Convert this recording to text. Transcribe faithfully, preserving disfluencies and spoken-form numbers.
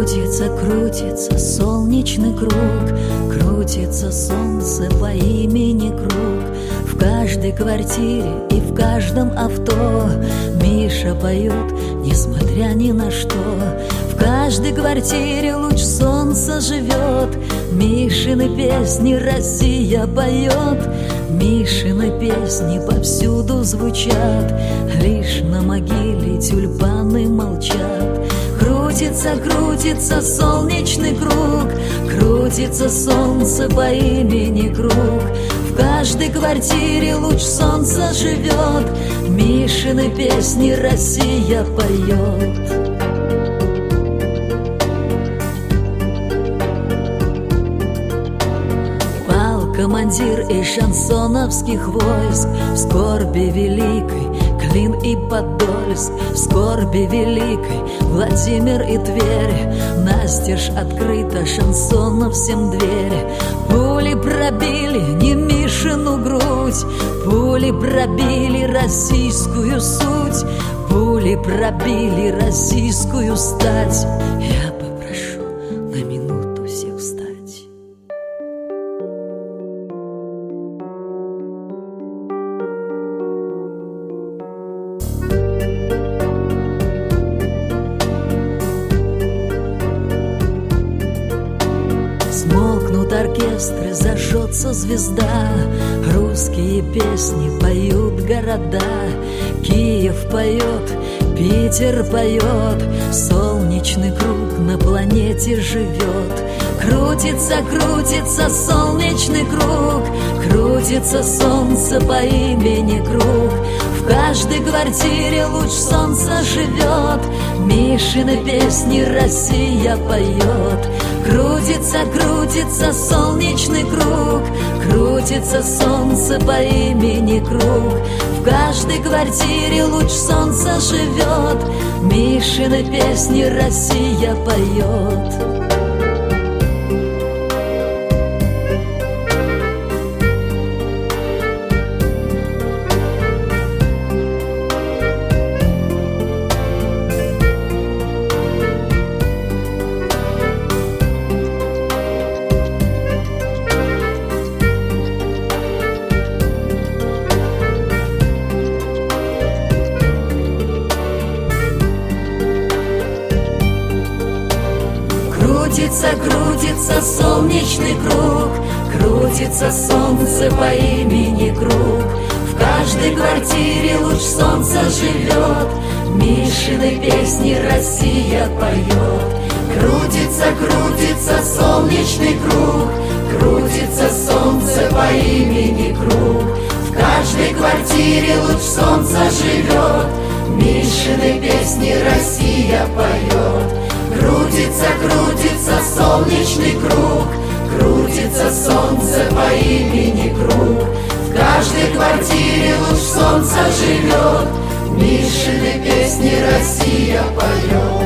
Крутится, крутится солнечный круг, крутится солнце по имени Круг. В каждой квартире и в каждом авто Миша поет, несмотря ни на что. В каждой квартире луч солнца живет, Мишины песни Россия поет. Мишины песни повсюду звучат, лишь на могиле тюльпаны молчат. Крутится, крутится солнечный круг, крутится солнце по имени Круг. В каждой квартире луч солнца живет, Мишины песни Россия поет. Командир из шансоновских войск, в скорби великой Клин и Подольск, в скорби великой Владимир и Тверь. Настежь открыта шансонов всем двери. Пули пробили не Мишину грудь, пули пробили российскую суть, пули пробили российскую стать. Я попрошу на минуту всех встать. Смолкнут оркестры, зажжется звезда, русские песни поют города. Киев поет, Питер поет, солнечный круг на планете живет. Крутится, крутится солнечный круг, крутится солнце по имени Круг. В каждой квартире луч солнца живет, Мишины песни Россия поет. Крутится, крутится солнечный круг, крутится солнце по имени Круг. В каждой квартире луч солнца живет, Мишины песни Россия поет. Крутится, крутится солнечный круг, крутится солнце по имени Круг. В каждой квартире луч солнца живет, Мишины песни Россия поет. Крутится, крутится солнечный круг, крутится солнце по имени Круг. В каждой квартире луч солнца живет, Мишины песни Россия поет. Крутится, крутится солнечный круг, крутится солнце по имени Круг. В каждой квартире луч солнца живет, Мишины песни Россия поет.